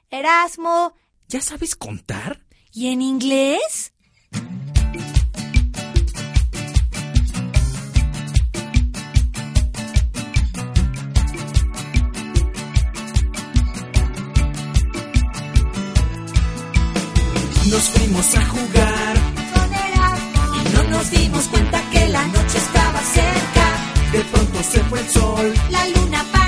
Erasmo. ¿Ya sabes contar? ¿Y en inglés? Nos fuimos a jugar Con Erasmo. y no nos dimos cuenta que la noche estaba cerca. De pronto se fue el sol. La luna